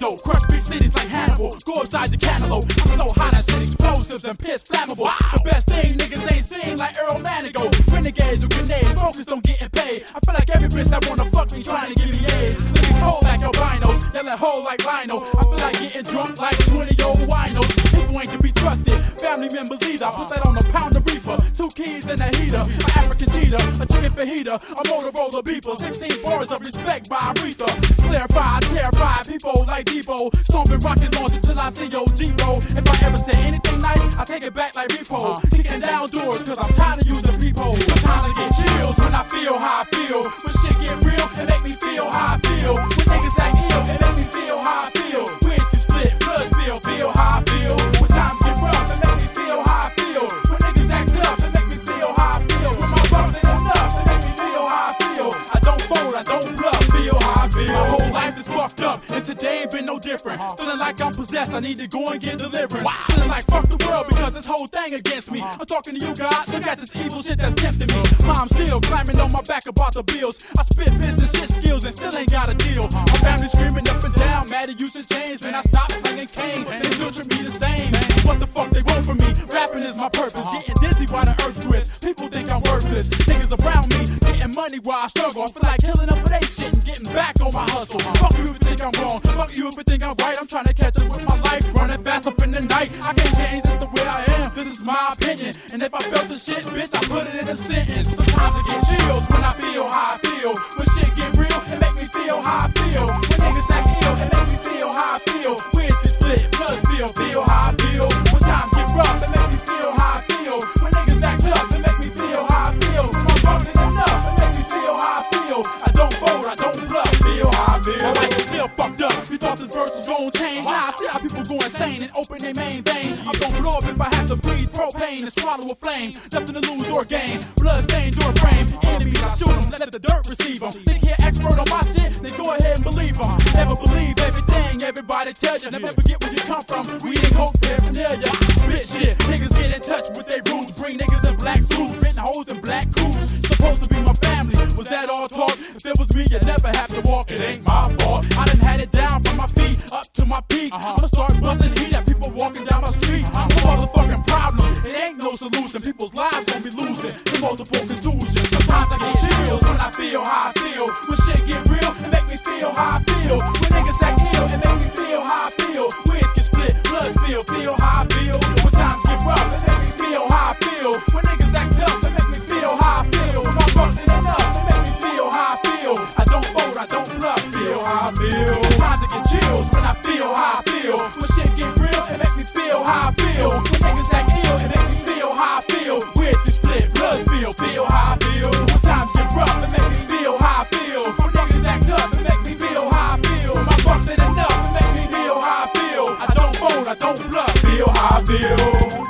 antidote. Crush big cities like Hannibal. Go upside the cantaloupe. I'm so hot, I shit explosives and piss flammable. The best thing niggas ain't seen like Earl Manigo. Renegades with grenades, focused on getting paid. I feel like every bitch that wanna fuck me trying to give me AIDS. Living cold like albinos, yelling hoe like Rhino. I feel like getting drunk like 20 old winos. People ain't to be trusted, family members either. I put that on a pound of reefer, 2 keys and a heater. An African cheetah, a chicken fajita, a Motorola beeper. 16 bars of respect by Aretha. Clarify, terrify people like Debo. Stomping rocket launch until I see your G-Roll. If I ever say anything nice, I take it back like repo. Kicking down doors cause I'm tired of using people. Sometimes I get chills when I feel how I feel. When shit get real, it make me feel how I feel. When niggas act ill, it make me feel how I feel. Wigs get split, blood spill, feel how I feel. When times get rough, it make me feel how I feel. When niggas act tough, it make me feel how I feel. When my bucks ain't enough, it make me feel how I feel. I don't fold, I don't bluff, feel how I feel. My whole life is fucked up, and today ain't been no different. Feeling like I'm possessed, I need to go and get deliverance. Feeling like fuck the world because this whole thing against me. I'm talking to you, God, look at this evil shit that's tempting me. Mom still climbing on my back about the bills. I spit piss and shit skills and still ain't got a deal. My family screaming up and down, mad at you should change. When I stop slinging cane, they still treat me the same. What the fuck they want from me? Rapping is my purpose. Getting dizzy while the earth twists. People think I'm worthless. Niggas around me getting money while I struggle. I feel like killing up for they shit and getting back on my hustle. Fuck you if you think I'm wrong. Fuck you if you think I'm right. I'm trying to catch up with my life, running fast up in the night. I can't change this the way I am. This is my opinion. And if I felt the shit, bitch, I put it in a sentence. Sometimes I get chills when I feel how I feel. When shit get real, it make me feel how I feel. When niggas act ill, it make me feel how I feel. Wigs get split, blood spill, feel how I feel. When times get rough, it make me feel how I feel. When niggas act tough, it make me feel how I feel. When my bucks ain't enough, it make me feel how I feel. I don't fold, I don't bluff, feel how I feel. My life is still fucked up. You thought this verse was gonna change. Now I see how people go insane and open their main vein. I'm gonna blow up if I have to breathe propane and swallow a flame. Nothing to lose or gain. Blood stained door frame. Enemies, I shoot them, let the dirt receive them. Think you're expert on my shit, then go ahead and believe them. Never believe everything everybody tell you. Never forget where you come from. We ain't coke paraphernalia. Spit shit. Niggas get in touch with their roots. Bring niggas in black suits, written hoes in black coops. Supposed to be my family. Was that all talk? If it was me, you'd never have to walk. It ain't my fault. I done had it down from my feet up to my peak. I'ma start busting heat at people walking down my street. I'm a motherfucking problem. It ain't no solution. People's lives gon' be losing to multiple contusions. Sometimes I get chills when I feel how I feel. When shit get real, it make me feel how I feel. When niggas act ill, it make me feel how I feel. Wigs get split, blood spill, feel how I feel. When times get rough, it make me feel how I feel. When niggas act tough, it make me feel how I feel. When my bucks ain't enough, it make me feel how I feel. I don't fold, I don't bluff, feel how I feel. Sometimes I get chills when I feel how I feel. When shit get real, it make me feel how I feel. When niggas act ill, it make me feel how I feel. Wigs get split, blood spill, feel how I feel. When times get rough, it make me feel how I feel. When niggas act tough, it make me feel how I feel. When my bucks ain't enough, it make me feel how I feel. I don't fold, I don't bluff, feel how I feel.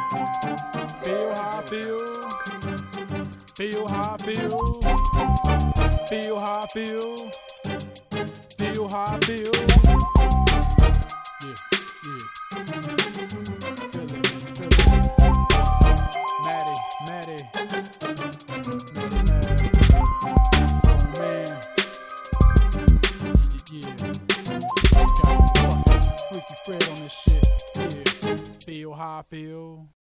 Feel how I feel. Feel how I feel. Feel how I feel. Feel how I feel. Yeah, yeah. Feel it, feel it. Maddie, Maddie. Maddie, Maddie. Oh man. Yeah. Got Freaky Fred on this shit. Yeah. Feel how I feel.